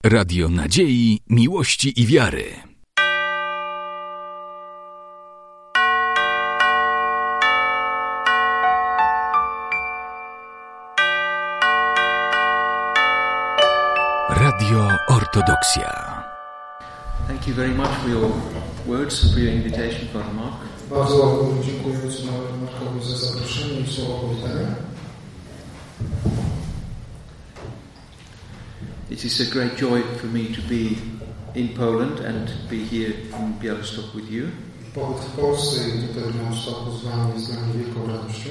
Radio Nadziei, Miłości i Wiary. Radio Ortodoksja. Thank you very much for your words and for your invitation, Father Mark. Bardzo dziękuję ojcu Markowi za zaproszenie i słowo powitania. It is a great joy for me to be in Poland and be here in Białystok with you. Pobyt w Polsce i tutaj w Białymstoku z wami jest dla mnie wielką radością.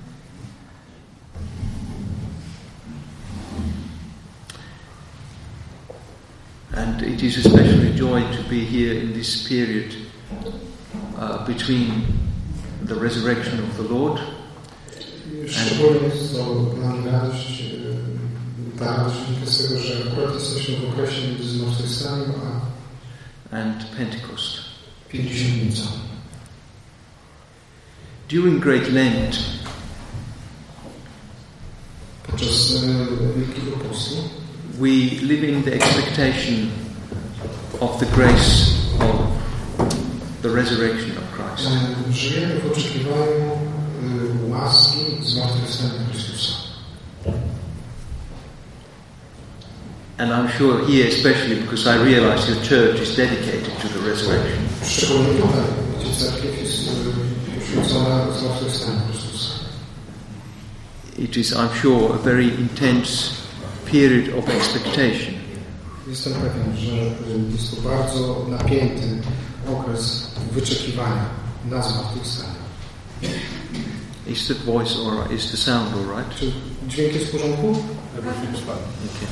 And it is especially a joy to be here in this period between the resurrection of the Lord Szczególnie jest to dla mnie radość, ta radość wynika z tego, że akurat jesteśmy w okresie między zmartwychwstaniem and Pentecost. Pięćdziesiątnicą. During Great Lent, Podczas Wielkiego Postu we live in the expectation of the grace of the resurrection of Christ. Żyjemy w oczekiwaniu łaski zmartwychwstania Chrystusa. And I'm sure here especially because I realize your church is dedicated to the resurrection. Szczególnie tutaj, gdzie cerkiew jest poświęcona zmartwychwstaniu Chrystusa. It is, I'm sure, a very intense period of expectation. Jestem pewien, że jest to bardzo napięty okres wyczekiwania na zmartwychwstanie. Is the voice alright? Is the sound alright? Czy dźwięk jest w porządku? Okay.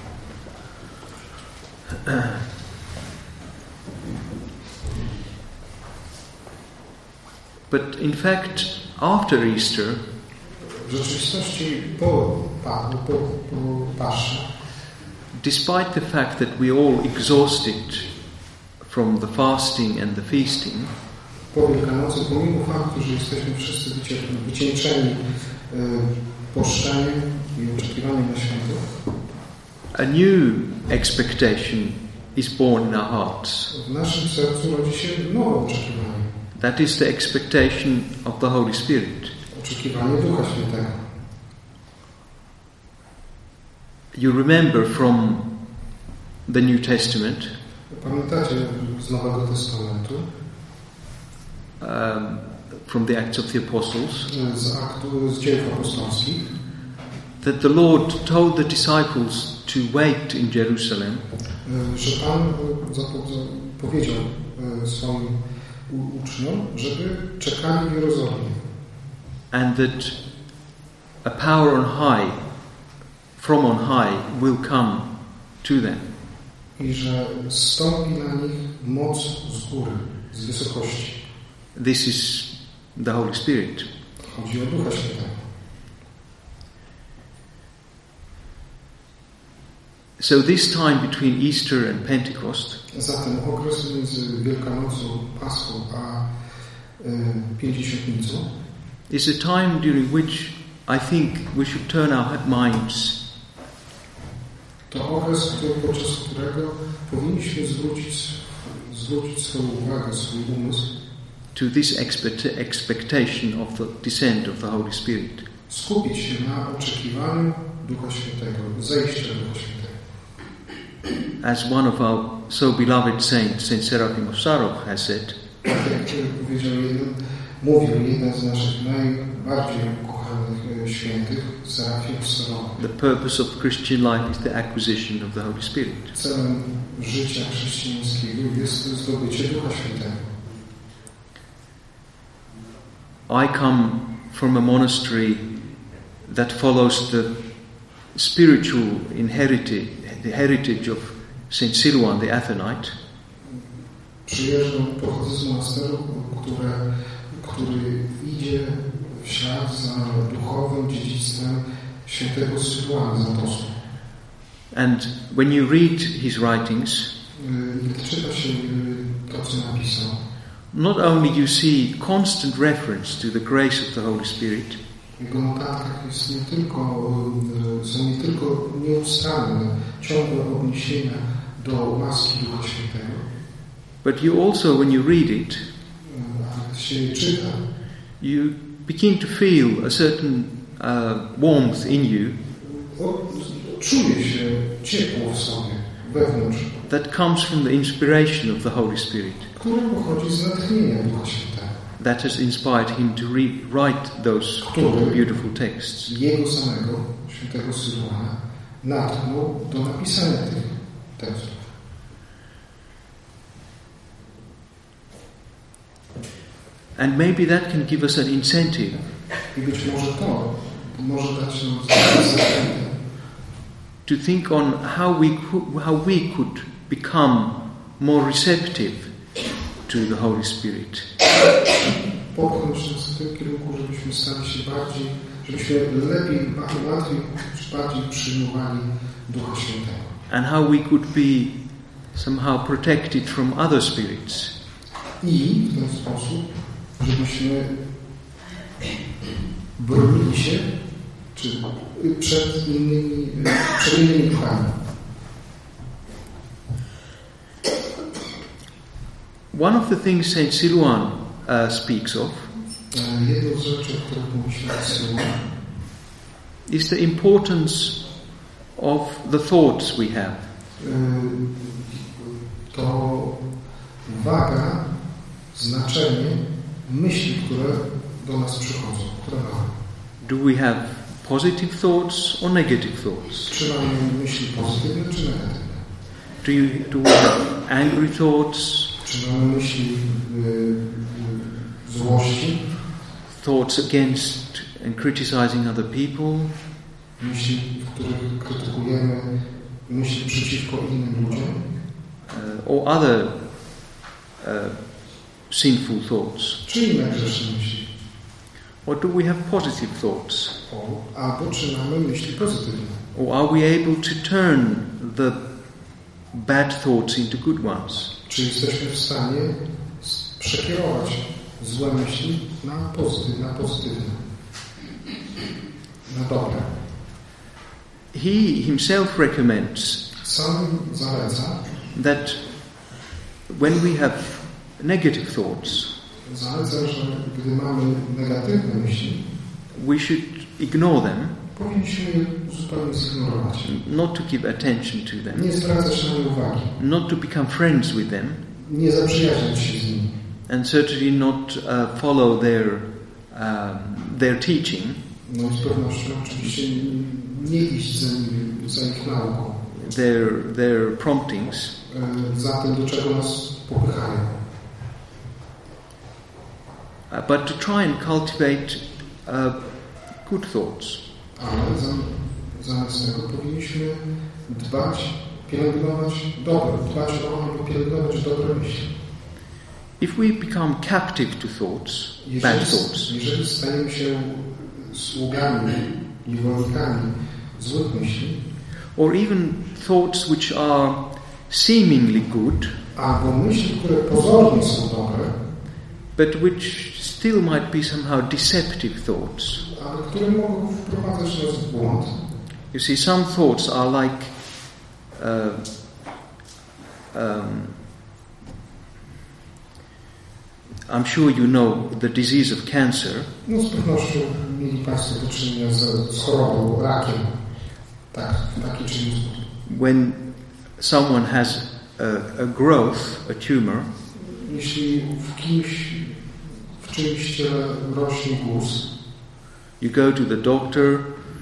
But in fact, after Easter, W rzeczywistości po Paszy, despite the fact that we all exhausted from the fasting and the feasting, po Wielkanocy, pomimo faktu, że jesteśmy wszyscy wycieńczeni poszczeniem i oczekiwaniem na święto, a new expectation is born in our hearts. w naszym sercu rodzi się nowe oczekiwanie. That is the expectation of the Holy Spirit. Oczekiwanie Ducha Świętego. You remember from the New Testament, Pamiętacie z Nowego Testamentu, from the Acts of the Apostles, z dziejów apostolskich, that the Lord told the disciples to wait in Jerusalem, że Pan powiedział swoim uczniom, żeby czekali w Jerozolimie. and that a power on high, from on high, will come to them. I że zstąpi na nich moc z góry, z wysokości. This is the Holy Spirit. Chodzi o Ducha Świętego. So this time between Easter and Pentecost Zatem okres między Wielkanocą, Paschą a Pięćdziesiątnicą is a time during which I think we should turn our minds to okres, podczas którego powinniśmy zwrócić swoją uwagę, swój umysł to this expectation of the descent of the Holy Spirit. skupić się na oczekiwaniu Ducha Świętego, zejścia Ducha Świętego. As one of our so beloved saints, Saint Seraphim of Sarov, has said, Jak mówił jeden z naszych najbardziej ukochanych świętych, Serafim of Sarov. the purpose of Christian life is the acquisition of the Holy Spirit. Celem życia chrześcijańskiego jest zdobycie Ducha Świętego. I come from a monastery that follows the spiritual heritage of Saint Silouan the Athonite. Pochodzę z monasteru, który idzie w ślad za duchowym dziedzictwem świętego Syluana z Atosu. And when you read his writings, Gdy czyta się to, co napisał, not only you see constant reference to the grace of the Holy Spirit, w jego notatkach są nie tylko nieustanne, ciągłe odniesienia do łaski Ducha Świętego. But you also, when you read it, ale się je czyta, you begin to feel a certain warmth in you czuje się ciepło w sobie, wewnątrz, that comes from the inspiration of the Holy Spirit, które pochodzi z natchnienia Ducha Świętego, that has inspired him to write those beautiful texts. Jego samego, świętego Syluana, natchnął do napisania tych tekstów. And maybe that can give us an incentive I być może to może dać nam zachętę to think on how we could become more receptive to the Holy Spirit. popchnąć nas w tym kierunku, żebyśmy stali się żebyśmy lepiej, łatwiej, bardziej przyjmowali Ducha Świętego. And how we could be somehow protected from other spirits. I w ten sposób, żebyśmy bronili się przed innymi duchami. One of the things Saint Silouan speaks of Jedną z rzeczy, o których mówi święty Syluan, is the importance of the thoughts we have. To waga, znaczenie myśli, które do nas przychodzą, które mamy. Do we have positive thoughts or negative thoughts? Czy mamy myśli pozytywne, czy negatywne? Do we have angry thoughts? Czy mamy myśli złości? Thoughts against and criticizing other people? Myśli, w których krytykujemy, myśli przeciwko innym ludziom? Or other sinful thoughts? Czy inne grzeszne myśli? Or do we have positive thoughts? Albo czy mamy myśli pozytywne? Or are we able to turn the bad thoughts into good ones? Czy jesteśmy w stanie przekierować złe myśli na pozytywne, na dobre? He himself recommends Sam zaleca, that when we have negative thoughts, że gdy mamy negatywne myśli, we should ignore them, powinniśmy je zupełnie zignorować. not to give attention to them, Nie zwracać na nie uwagi. not to become friends with them, Nie zaprzyjaźniać się z nimi. and certainly not follow their teaching, No i z pewnością oczywiście nie iść za ich nauką, their promptings, za tym, do czego nas popychają. but to try and cultivate good thoughts. Ale zamiast tego powinniśmy pielęgnować dobre myśli. If we become captive to thoughts, bad thoughts, Jeżeli stajemy się sługami, niewolnikami złych myśli, or even thoughts which are seemingly good, albo myśli, które pozornie są dobre, but which still might be somehow deceptive thoughts. ale które mogą wprowadzać nas w błąd. You see, some thoughts are like I'm sure you know the disease of cancer. No z pewnością mieli Państwo do czynienia z chorobą, rakiem. Tak, w taki czy inny sposób. When someone has a growth, a tumor, Jeśli w czyimś ciele rośnie guz, you go to the doctor,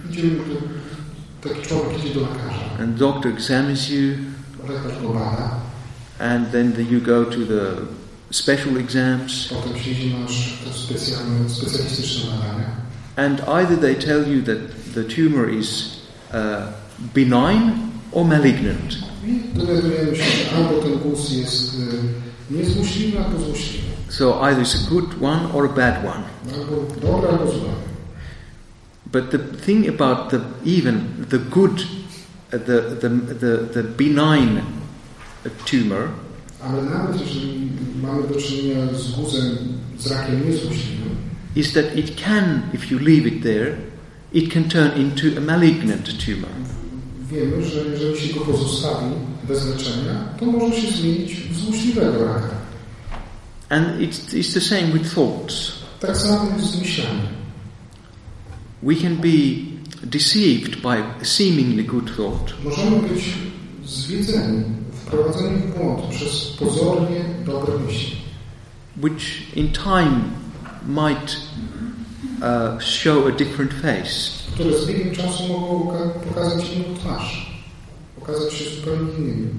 taki człowiek idzie do lekarza. and the doctor examines you, Lekarz go bada, and then you go to the special exams, potem siedzi nasz specjalistyczne badania. and either they tell you that the tumor is benign or malignant. I dowiadujemy się, że albo ten guz jest niezłośliwy, albo złośliwy. So either it's a good one or a bad one. Albo dobry, albo zły. But the thing about the good, the benign tumor, Ale nawet jeżeli mamy do czynienia z guzem, z rakiem niezłośliwym, is that it can, if you leave it there, it can turn into a malignant tumor. Wiemy, że jeżeli się go pozostawi bez leczenia, to może się zmienić w złośliwego raka. And it's the same with thoughts. Tak samo jest z myślami. We can be deceived by a seemingly good thought. Możemy być zwiedzeni, wprowadzeni w błąd przez pozornie dobre myśli, which in time might show a different face. które z biegiem czasu mogą pokazać inną twarz, pokazać się zupełnie innymi.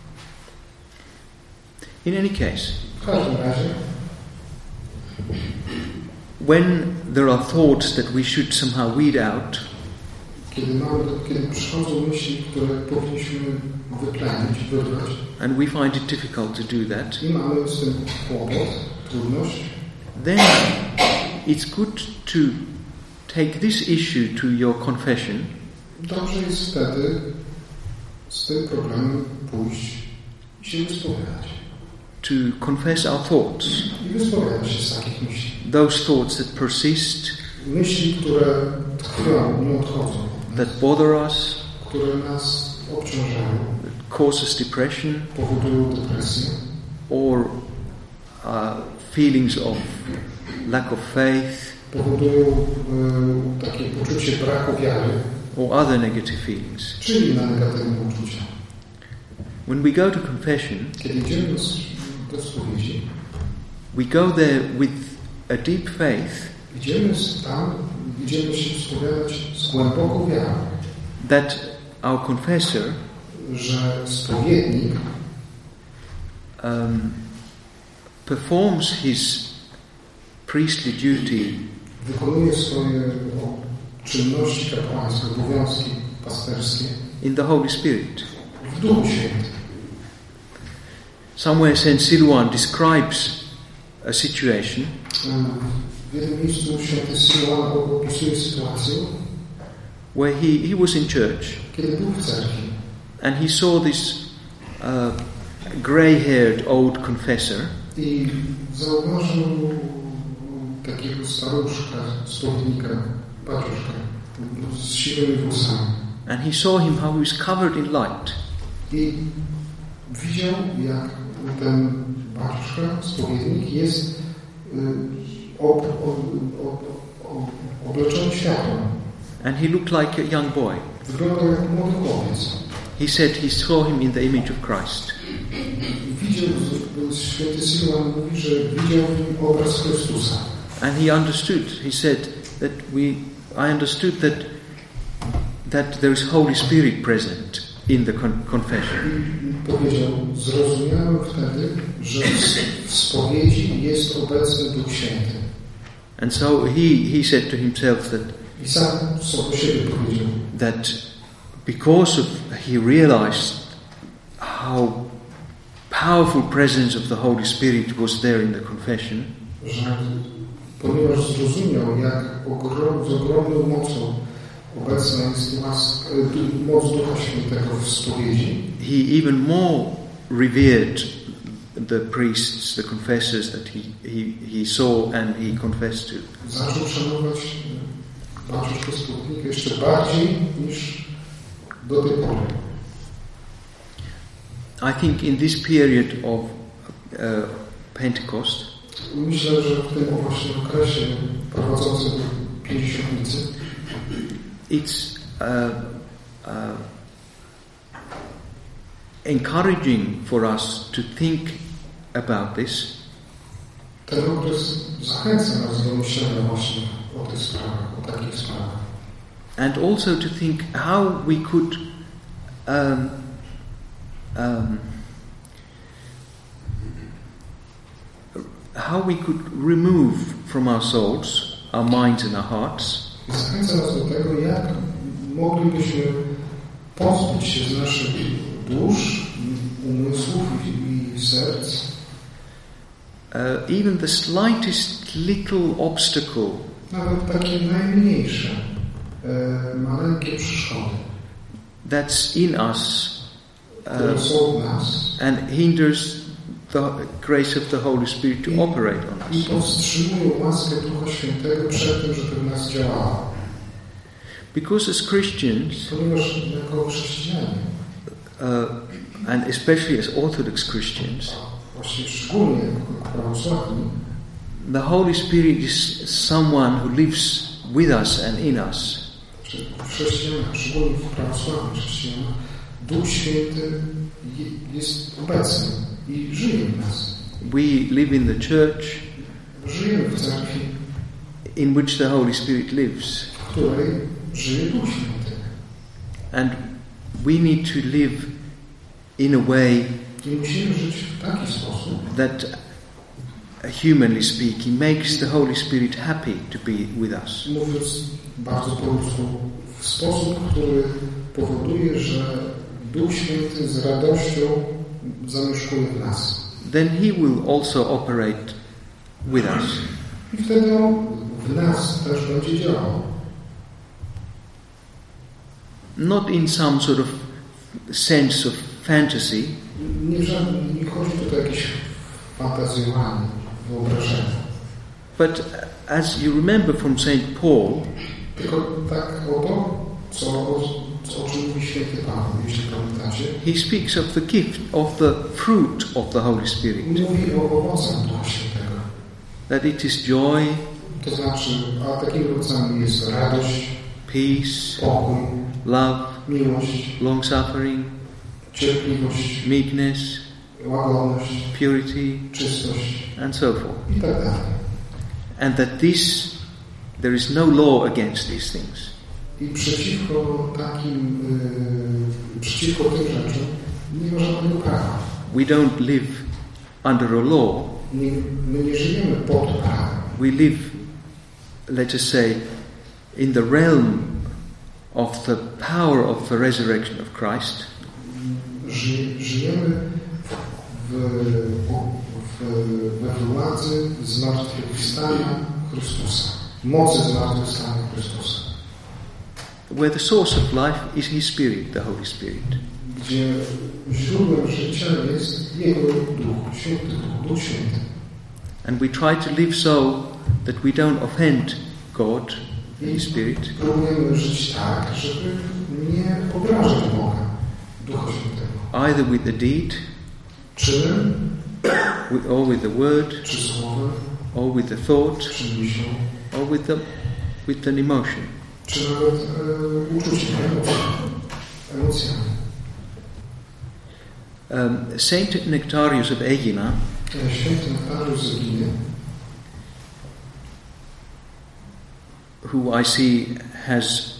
In any case, W każdym razie, when there are thoughts that we should somehow weed out, kiedy przychodzą myśli, które powinniśmy wyplenić, wyrwać, and we find it difficult to do that, i mamy z tym kłopot, trudność, then it's good to take this issue to your confession. Dobrze jest wtedy z tym problemem pójść i się wyspowiadać. To confess our thoughts, I wyspowiadać się z takich myśli. those thoughts that persist, Myśli, które tkwią, nie odchodzą, that bother us, które nas obciążają, that cause us depression, powodują depresję, or feelings of lack of faith, powodują takie poczucie braku wiary, or other negative feelings. czy inne negatywne uczucia. When we go to confession, Kiedy idziemy do spowiedzi, we go there with a deep faith idziemy się spowiadać z głęboką wiarą, that our confessor że spowiednik performs his priestly duty wykonuje swoje czynności kapłańskie, obowiązki pasterskie in the Holy Spirit. w Duchu Świętym. Somewhere Saint Silouan describes a situation W jednym miejscu święty Silouan opisuje sytuację, where he was in church kiedy był w cerkwi and he saw this grey-haired old confessor i zauważył takiego staruszka, spowiednika, baciuszka z siwymi włosami. and he saw him how he was covered in light. I widział, jak ten baciuszka, spowiednik jest obleczony światłem. And he looked like a young boy. Wyglądał jak młody chłopiec. He said he saw him in the image of Christ. Widział, święty Silouan mówi, że widział w nim obraz Chrystusa. And he understood. He said that I understood that there is Holy Spirit present in the confession. I powiedział, zrozumiałem wtedy, że w spowiedzi jest obecny Duch Święty. And so he said to himself that I sam sobie siebie powiedział, that because of he realized how powerful presence of the Holy Spirit was there in the confession, że ponieważ zrozumiał, jak z ogromną mocą obecna jest moc Ducha Świętego w spowiedzi, he even more revered the priests, the confessors that he saw and he confessed to. zaczął szanować baciuszkę spowiednika jeszcze bardziej niż do tej pory. I think in this period of Pentecost, Myślę, że w tym właśnie okresie prowadzącym do Pięćdziesiątnicy it's encouraging for us to think about this ten okres zachęca nas do myślenia właśnie o tych sprawach, o takich sprawach. and also to think how we could remove from our souls, our minds and our hearts Zachęca nas do tego, jak moglibyśmy pozbyć się z naszych dusz, umysłów i serc even the slightest little obstacle nawet takie najmniejsze, maleńkie przeszkody, that's in us które są w nas and hinders the grace of the Holy Spirit to operate on I us. powstrzymują łaskę Ducha Świętego przed tym, żeby w nas działała. Because as Christians, Ponieważ jako chrześcijanie, and especially as Orthodox Christians, właściwie szczególnie jako prawosławni, the Holy Spirit is someone who lives with us and in us. w chrześcijanach, szczególnie w prawosławnych chrześcijanach, Duch Święty jest obecny i żyje w nas. We live in the church Żyjemy w cerkwi, in which the Holy Spirit lives. w której żyje Duch Święty. And we need to live in a way I musimy żyć w taki sposób, that, humanly speaking, makes the Holy Spirit happy to be with us. mówiąc bardzo po ludzku, w sposób, który powoduje, że Duch Święty z radością zamieszkuje w nas. Then He will also operate with us. I wtedy On w nas też będzie działał. Not in some sort of sense of fantasy, Nie chodzi tutaj o jakieś fantazjowanie, wyobrażenie. but as you remember from St. Paul, Tylko tak oto, o czym mówi święty Paweł, jeśli pamiętacie. he speaks of the gift, of the fruit of the Holy Spirit. Mówi o owocach Ducha Świętego. That it is joy, To znaczy, a takimi owocami jest radość, peace, pokój, love, miłość, long-suffering, cierpliwość, meekness, łagodność, purity, czystość and so forth. i tak dalej. And that there is no law against these things. I przeciwko tym rzeczom nie ma żadnego prawa. We don't live under a law. My nie żyjemy pod prawem. We live, let us say, in the realm of the power of the resurrection of Christ. Żyjemy we władzy zmartwychwstania Chrystusa. Mocy zmartwychwstania Chrystusa. Where the source of life is His Spirit, the Holy Spirit. Gdzie źródłem życia jest Jego Duch, Święty Duch, Duch Święty. And we try to live so that we don't offend God, His Spirit. Próbujemy żyć tak, żeby nie obrażać Boga, Ducha Świętego. Either with the deed, Czynem, or with the word, czy słowem, or with the thought, czy myślą, or with an emotion. czy nawet uczuciem, emocjami. Saint Nectarius of Egina, Święty Nektariusz z Eginy, who I see has,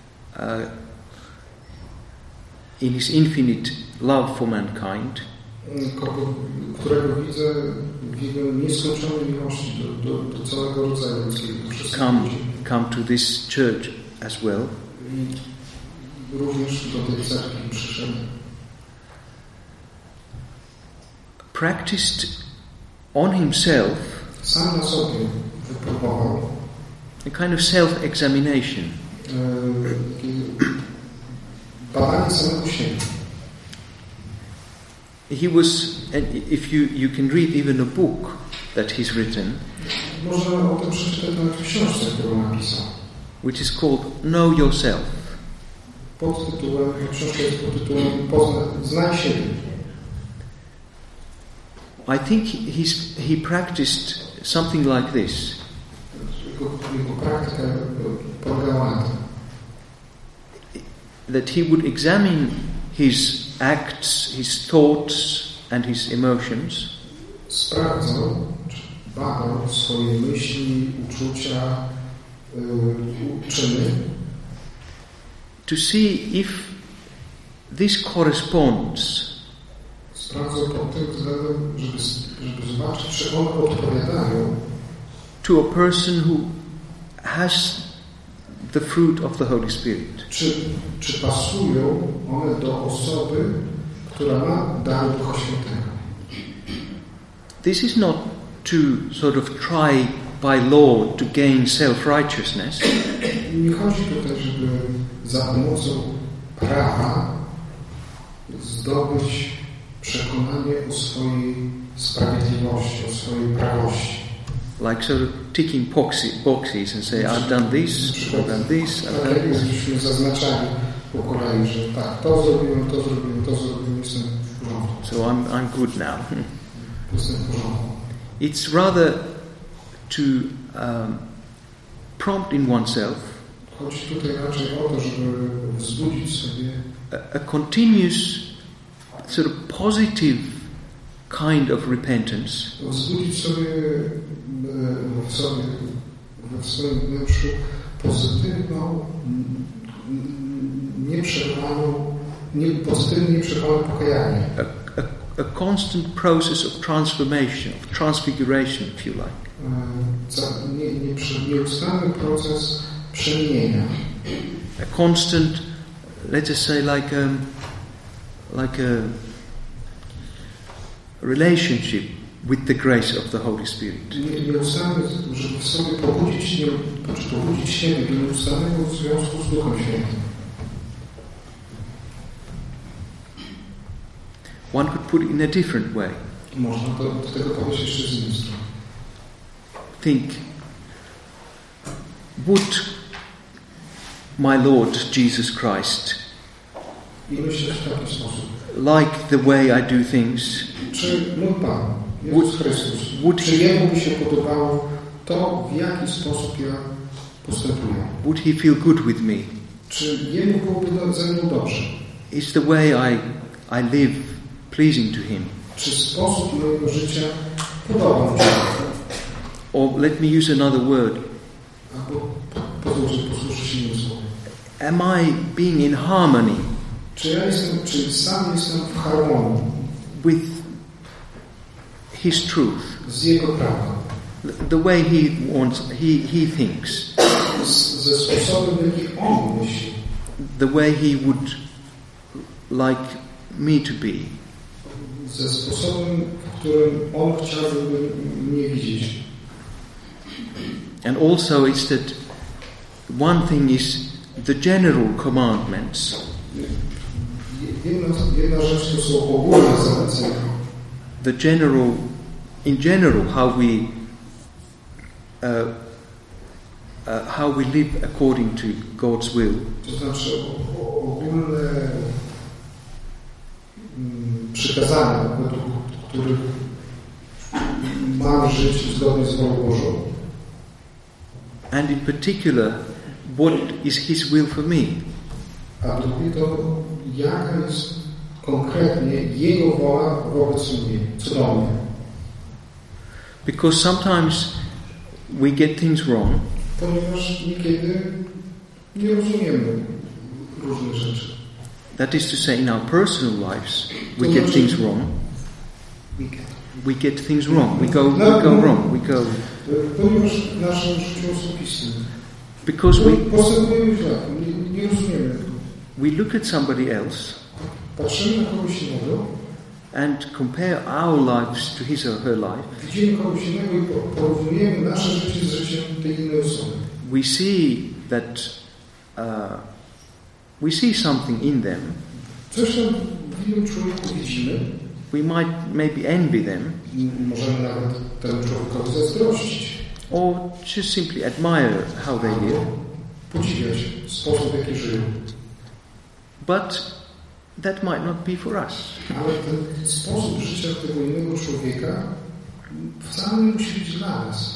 in his infinite love for mankind, którego widzę w jego nieskończonej miłości do całego rodzaju ludzkiego, do wszystkich ludzi. come to this church as well. I również do tej cerkwi przyszedł. Practiced on himself Sam na sobie wypróbował a kind of self-examination. Badanie samego siebie. He was, and if you can read even a book that he's written, Można o tym przeczytać nawet w książce, którą napisał. which is called Know Yourself. Książka jest pod tytułem Znaj siebie. I think he practiced something like this. Jego praktyka polegała na tym, That he would examine his acts, his thoughts and his emotions sprawdzał, badał swoje myśli, uczucia, czyny, to see if this corresponds sprawdzał pod tym względem, żeby zobaczyć, czy one odpowiadają to a person who has the fruit of the Holy Spirit. czy pasują one do osoby, która ma dar Ducha Świętego. This is not to sort of try by law to gain self-righteousness. Nie chodzi tutaj, żeby za pomocą prawa zdobyć przekonanie o swojej sprawiedliwości, o swojej prawości. Like sort of ticking boxes and say, I've done this, I've done this, I've done this. Żeśmy zaznaczali po kolei, że tak, to zrobiłem, jestem w porządku. So I'm good now. Jestem w porządku. It's rather to prompt in oneself Chodzi tutaj raczej o to, żeby wzbudzić sobie a continuous sort of positive kind of repentance. Wzbudzić sobie w swoim wnętrzu pozytywną, pozytywnie nieprzerwane pokajanie. A constant process of transformation, of transfiguration, if you like. Nieustanny proces przemienienia. A constant, let us say, like a relationship with the grace of the Holy Spirit. Nieustanny, żeby w sobie pobudzić siebie do nieustannego związku z Duchem Świętym. One could put it in a different way. Można do tego podejść jeszcze z innej strony. Think, would my Lord Jesus Christ I myślę w taki sposób. like the way I do things? Czy mój Pan, Jezus Chrystus, czy Jemu by się podobało to, w jaki sposób ja postępuję? Would He feel good with me? Czy Jemu byłoby ze mną dobrze? Is the way I live pleasing to Him? Czy sposób mojego życia podoba mu się? Or let me use another word. Albo posłuszę się innym słowem. Am I being in harmony Czy sam jestem w harmonii with His truth? z Jego prawdą? The way He wants, He thinks. Ze sposobem, w jaki On myśli. The way He would like me to be. Ze sposobem, w którym On chciałby mnie widzieć. And also it's that one thing is the general commandments. Jedna rzecz to są ogólne zalecenia. In general, how we live according to God's will. To znaczy ogólne przykazania, według których mam żyć zgodnie z wolą Bożą. And in particular, what is His will for me? A drugie to, jaka jest konkretnie Jego wola wobec mnie, co do mnie. Because sometimes we get things wrong. Ponieważ niekiedy nie rozumiemy różnych rzeczy. That is to say, in our personal lives, we get things wrong. We get things wrong. We go wrong. Ponieważ w naszym życiu osobistym postępujemy źle, nie rozumiemy. We look at somebody else Patrzymy na kogoś innego and compare our lives to his or her life. Widzimy kogoś innego i porównujemy nasze życie z życiem tej innej osoby. We see that we see something in them. Coś tam w innym człowieku widzimy. We might maybe envy them. Możemy nawet temu człowiekowi zazdrościć. Or just simply admire how they live. Podziwiać sposób, w jaki żyją. But that might not be for us. Ale ten sposób życia tego innego człowieka wcale nie musi być dla nas.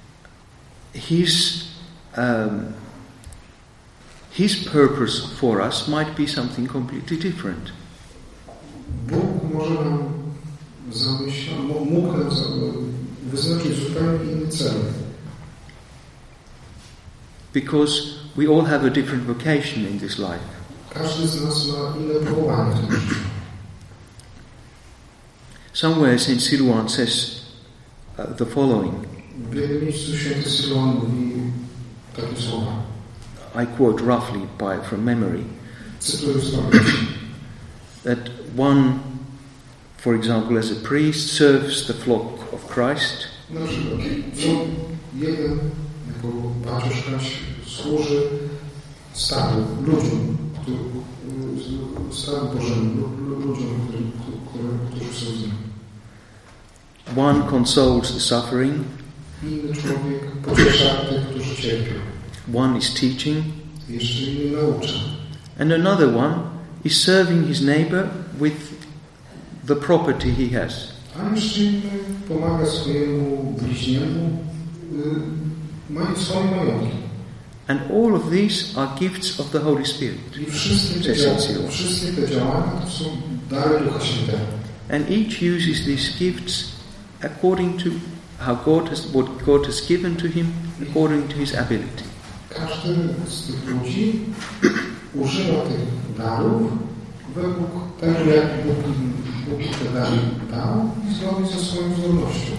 His purpose for us might be something completely different. Bóg może nam mógł nam wyznaczyć zupełnie inny cel. Because we all have a different vocation in this life. Każdy z nas ma inne powołanie w tym życiu. Somewhere Saint Silouan says the following. W jednym miejscu święty Silouan mówi takie słowa. I quote roughly from memory. Cytuję z pamięci. That one, for example, as a priest, serves the flock of Christ. Na przykład, jeden jako baciuszka służy stadu, ludziom, stadu Bożemu, ludziom, którzy One consoles the suffering. Inny człowiek pociesza tych, którzy cierpią. One is teaching. Jeszcze inny naucza. And another one is serving his neighbor with the property he has. A jeszcze inny pomaga swojemu bliźniemu swoim majątkiem. And all of these are gifts of the Holy Spirit. I wszystkie te działania to są dary Ducha Świętego. And each uses these gifts according to what God has given to him, according to his ability. Każdy z tych ludzi używa tych darów według tego, jak Bóg te dary dał i zgodnie ze swoją zdolnością.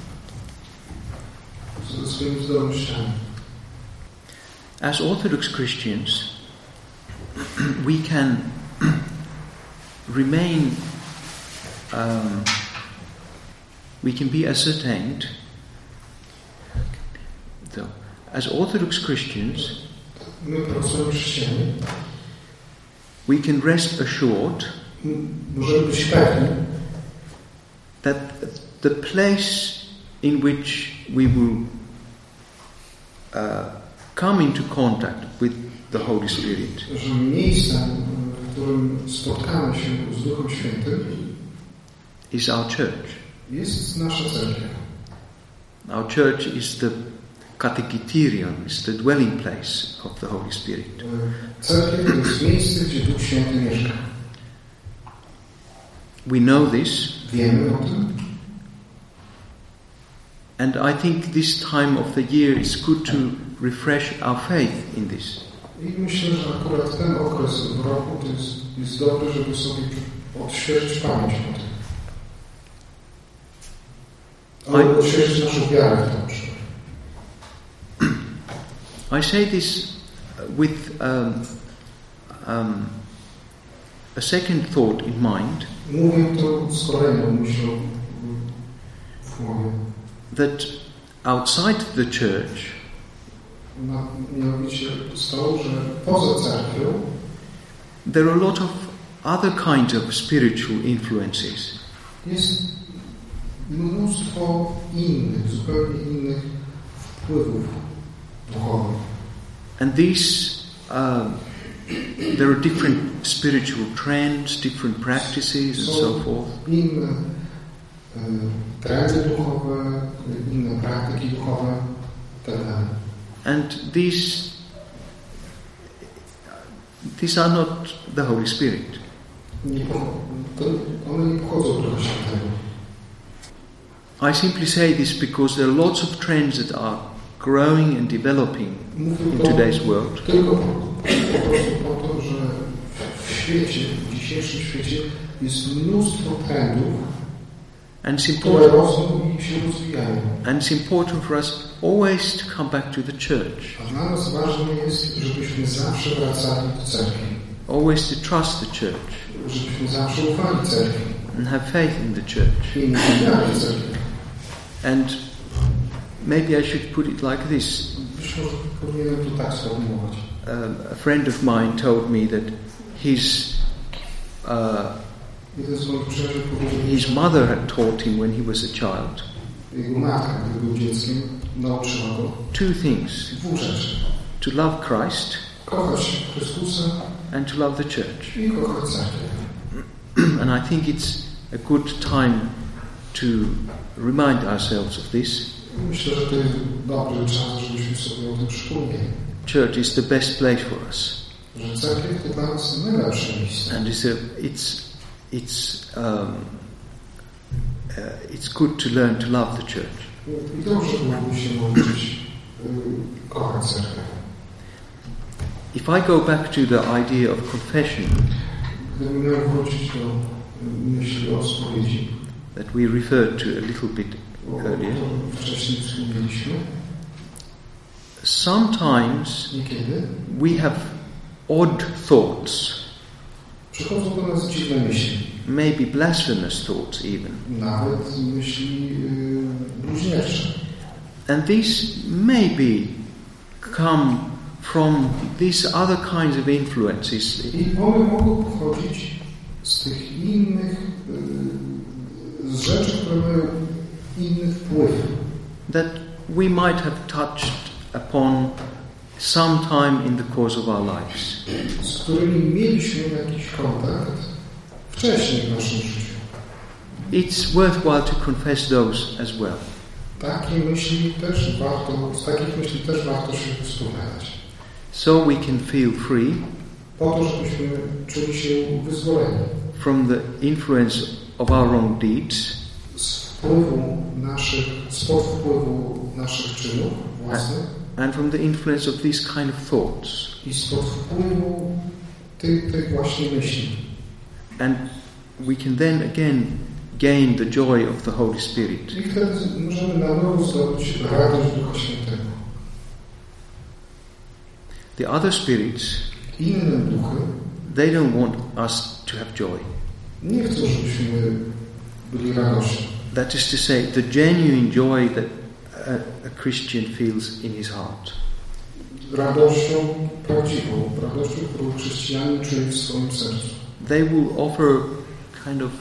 Ze swoimi zdolnościami. As Orthodox Christians, we can remain, we can be ascertained. So, as Orthodox Christians, my prawosławni chrześcijanie, we can rest assured możemy być pewni, that the place in which we will come into contact with the Holy Spirit, że miejscem, w którym spotkamy się z Duchem Świętym, is our church. Jest nasza cerkiew. Our church is the katekiterion, is the dwelling place of the Holy Spirit. Cerkiew to jest miejsce, gdzie Duch Święty mieszka. We know this. Wiemy o tym. And I think this time of the year is good to refresh our faith in this. I myślę, że akurat ten okres w roku to jest dobry, żeby sobie odświeżyć pamięć o tym. Ale odświeżyć naszą wiarę w tym. I say this with a second thought in mind. Mówię to z kolejną myślą w głowie. That outside the church, mianowicie stało, że poza cerkwią there are a lot of other kinds of spiritual influences. Jest mnóstwo innych, zupełnie innych wpływów duchowych. And these, there are different spiritual trends, different practices and so forth. Inne trendy duchowe, inne praktyki duchowe, itd. And these are not the Holy Spirit. One nie pochodzą od Ducha Świętego. I simply say this because there are lots of trends that are growing and developing in today's world. Tylko po prostu po to, że w świecie, w dzisiejszym świecie jest mnóstwo trendów, and które rosną i się rozwijają. And it's important for us always to come back to the church. A dla nas ważne jest, żebyśmy zawsze wracali do cerkwi. Always to trust the church. Żebyśmy zawsze ufali cerkwi. And have faith in the church. I mieli wiarę w cerkwi. And maybe I should put it like this. Być może powinienem to tak sformułować. A friend of mine told me that his mother had taught him when he was a child jego matka, gdy był dzieckiem, nauczyła go two things: dwóch rzeczy. to love Christ, kochać Chrystusa, and to love the church. I kochać cerkiew. And I think it's a good time to remind ourselves of this. Myślę, że to jest dobry czas, żebyśmy sobie o tym przypomnieli. Church is the best place for us. Że cerkiew to dla nas najlepsze miejsce. And it's good to learn to love the church. I dobrze byłoby się nauczyć kochać cerkiew. If I go back to the idea of confession, gdybym miał wrócić do myśli o spowiedzi, that we referred to a little bit earlier, wcześniej wspomnieliśmy, sometimes niekiedy we have odd thoughts. Przychodzą do nas dziwne myśli. Maybe blasphemous thoughts even. Nawet myśli bluźniercze. And these maybe come from these other kinds of influences. I one mogą pochodzić z tych innych z rzeczy, które mają inny wpływ, that we might have touched upon sometime in the course of our lives. z którymi mieliśmy jakiś kontakt wcześniej w naszym życiu. It's worthwhile to confess those as well. Z takich myśli też warto się wyspowiadać. So we can feel free Po to, żebyśmy czuli się wyzwoleni from the influence of our wrong deeds spod wpływu naszych czynów własnych and from the influence of these kind of thoughts. i spod wpływu tych właśnie myśli. And we can then again gain the joy of the Holy Spirit. I wtedy możemy na nowo zdobyć radość Ducha Świętego. The other spirits, Inne duchy they don't want us to have joy. nie chcą, żebyśmy byli radośni. That is to say, the genuine joy that a Christian feels in his heart. Radością prawdziwą, radością, którą chrześcijanin czuje w swoim sercu. They will offer kind of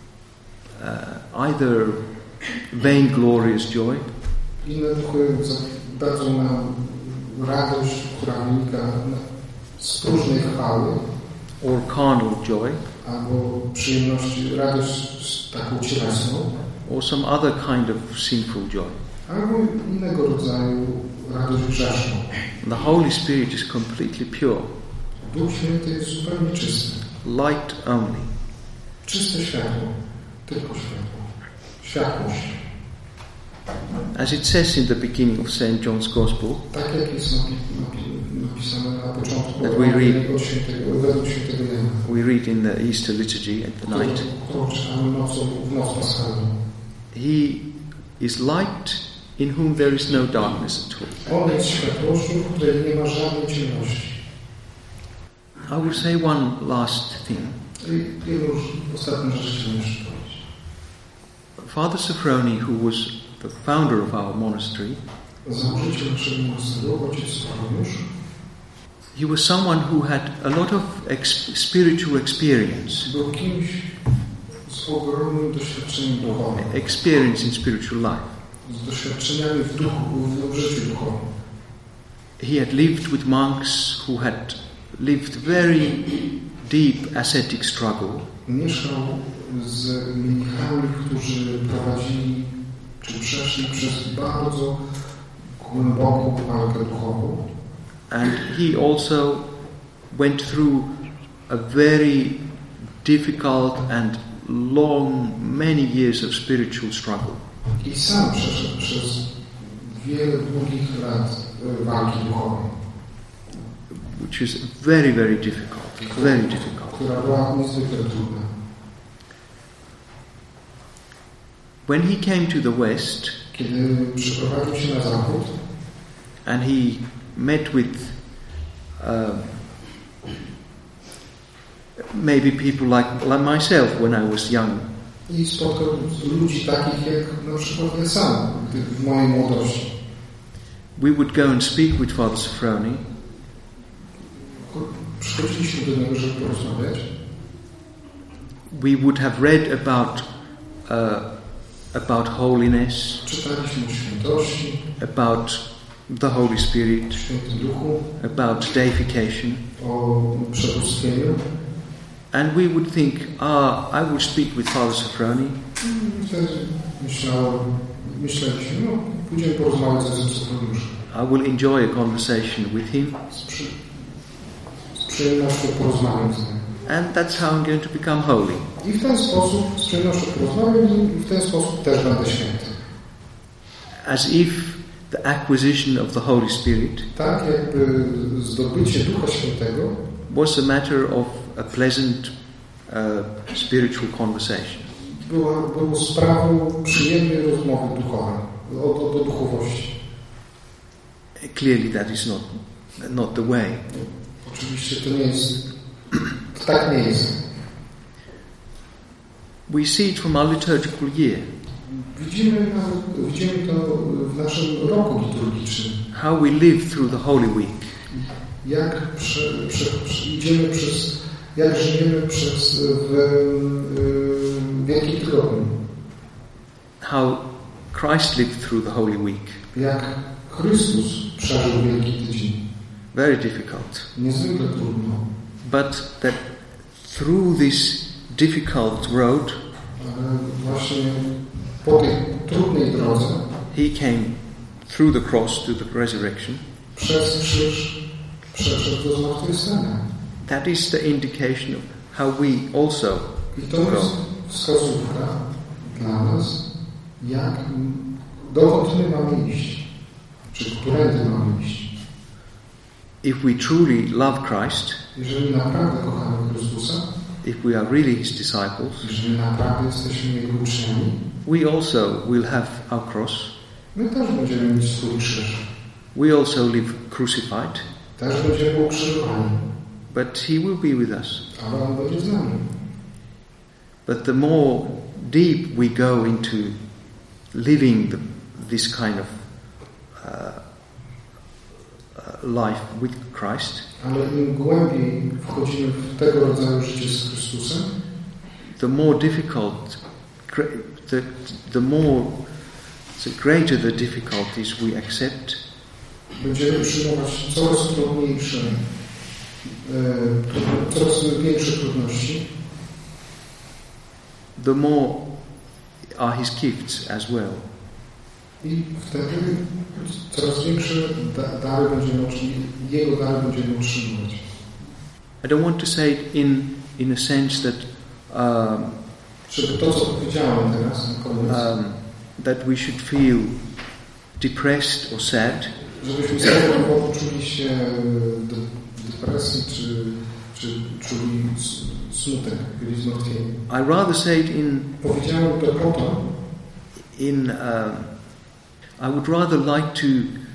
either vainglorious joy, Inne duchy dadzą nam radość, która wynika z próżnej chwały, or carnal joy, albo przyjemności, radość taką cielesną, or some other kind of sinful joy. albo innego rodzaju radość grzeszną. The Holy Spirit is completely pure, Duch Święty jest zupełnie czysty. light only. Czyste światło. Tylko światło. Światłość. As it says in the beginning of St. John's Gospel, Tak jak jest napisane na początku That we read. według świętego Jana. we read in the Easter liturgy at the night, Którą czytamy w noc paschalną. He is light in whom there is no darkness at all. On jest światłością, w której nie ma żadnej ciemności. I will say one last thing. I już ostatnią rzecz chciałem jeszcze powiedzieć. Father Sophrony, who was the founder of our monastery, Założyciel naszego monasteru, ojciec Sophroniusz, he was someone who had a lot of spiritual experience, był kimś z ogromnym doświadczeniem duchowym, experience in spiritual life. z doświadczeniami w duchu, w życiu duchowym. He had lived with monks who had lived very deep ascetic struggle, Mieszkał z mnichami, którzy prowadzili, czy przeszli przez bardzo głęboką walkę duchową. and he also went through a very difficult and long, many years of spiritual struggle. I sam przeszedł przez wiele długich lat walki duchowej, Which is very, very difficult. Very difficult. która była niezwykle trudna. When he came to the West Kiedy przeprowadził się na zachód and he met with maybe people like myself when I was young, i spotkał ludzi takich jak na przykład ja sam w mojej młodości. we would go and speak with Father Sophrony, Przychodziliśmy do niego, żeby porozmawiać. we would have read about holiness, Czytaliśmy o świętości, about the Holy Spirit, Świętym Duchu, about deification, o przebóstwieniu. and we would think, I will speak with Father Sophrony, I wtedy myśleliśmy, no pójdziemy porozmawiać ze Sophroniuszem. I will enjoy a conversation with him, Z przyjemnością porozmawiam z nim. and that's how I'm going to become holy. I w ten sposób, z przyjemnością porozmawiam z nim i w ten sposób też będę święty. As if the acquisition of the Holy Spirit Tak jakby zdobycie Ducha Świętego was a matter of a pleasant spiritual conversation. było sprawą przyjemnej rozmowy duchowej, o duchowości. Clearly that is not the way. Oczywiście to nie jest, tak nie jest. We see it from our liturgical year, Widzimy to w naszym roku liturgicznym. how we live through the Holy Week. Jak żyjemy w Wielkim Tygodniu. How Christ lived through the Holy Week. Jak Chrystus przeżył Wielki Tydzień. Very difficult. Niezwykle trudno. But that through this difficult road, Ale właśnie po tej trudnej drodze, he came through the cross to the resurrection. przez krzyż przeszedł do zmartwychwstania. That is the indication of how we also I to jest wskazówka dla nas, dokąd my mamy iść, czy którędy mamy iść. If we truly love Christ, Jeżeli naprawdę kochamy Chrystusa, if we are really His disciples, jeżeli naprawdę jesteśmy Jego uczniami, we also will have our cross. my też będziemy mieć swój krzyż. We also live crucified, Też będziemy ukrzyżowani, but He will be with us. ale On będzie z nami. But the more deep we go into living this kind of life with Christ, Ale im głębiej wchodzimy w tego rodzaju życie z Chrystusem, the more difficult, the greater the difficulties we accept, będziemy przyjmować coraz trudniejsze, coraz większe trudności, the more are His gifts as well. i wtedy coraz większe dary będziemy, Jego dary będziemy otrzymywać. I don't want to say it in a sense that Żeby to, co powiedziałem teraz na koniec, that we should feel depressed or sad, żebyśmy sobie poczuli się depresji, czy czuli smutek, byli zmartwieni. I rather say it Powiedziałem to po to, I would rather like to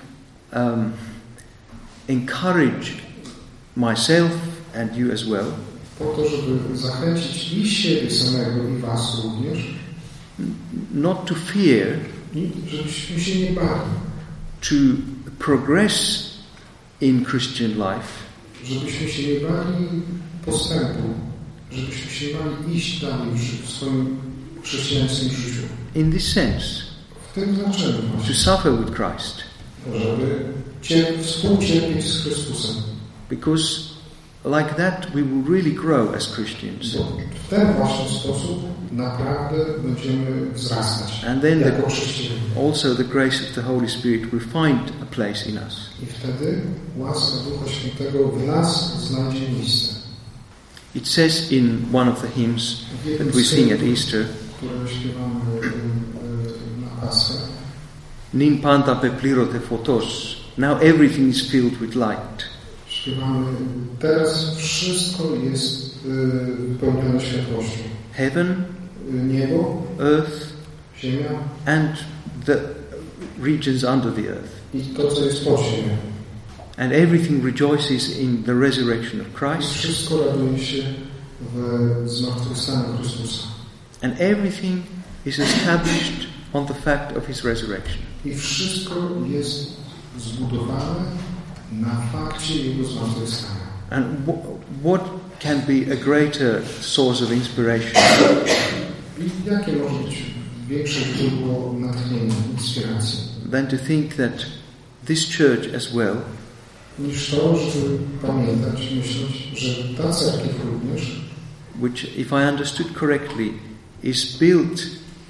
encourage myself and you as well, po to, żeby zachęcić i siebie samego, i was również, not to fear, i żebyśmy się nie bali, to progress in Christian life, żebyśmy się nie bali postępu, żebyśmy się nie bali iść dalej w swoim chrześcijańskim życiu. in this sense, W tym znaczeniu to właśnie, suffer with Christ, żeby współcierpieć z Chrystusem. because like that we will really grow as Christians. Bo w ten właśnie sposób naprawdę będziemy wzrastać And then jako chrześcijanie. also the grace of the Holy Spirit will find a place in us. I wtedy łaska Ducha Świętego w nas znajdzie miejsce. It says in one of the hymns that we sing at Easter, Które śpiewamy na Paschę. Nin panta peplirote photos. Now everything is filled with light. Śpiewamy, teraz wszystko jest wypełnione światłością. Heaven, Niebo, earth, ziemia and the regions under the earth. i to, co jest pod ziemią. And everything rejoices in the resurrection of I Christ. wszystko raduje się w zmartwychwstaniu Chrystusa. And everything is established on the fact of His resurrection. I wszystko jest zbudowane na fakcie Jego zmartwychwstania. And what can be a greater source of inspiration I jakie może być większe źródło natchnienia, inspiracji, than to think that this church as well niż to, żeby pamiętać, myśleć, że ta cerkiew również, which, if I understood correctly, is built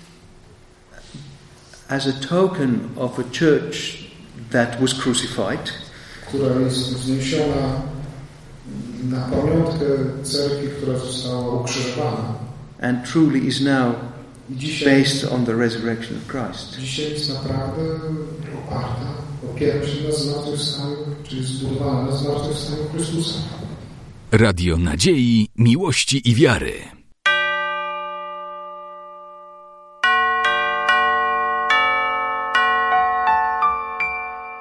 as a token of a church that was crucified, która jest wzniesiona na pamiątkę cerkwi, która została ukrzyżowana. and truly is now I dzisiaj, based on the resurrection of Christ. dzisiaj jest naprawdę oparta, opiera się na zmartwychwstaniu, czyli zbudowana na zmartwychwstaniu Chrystusa. Radio Nadziei, Miłości i Wiary.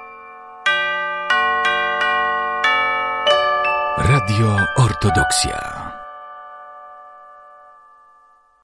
Radio Ortodoksja.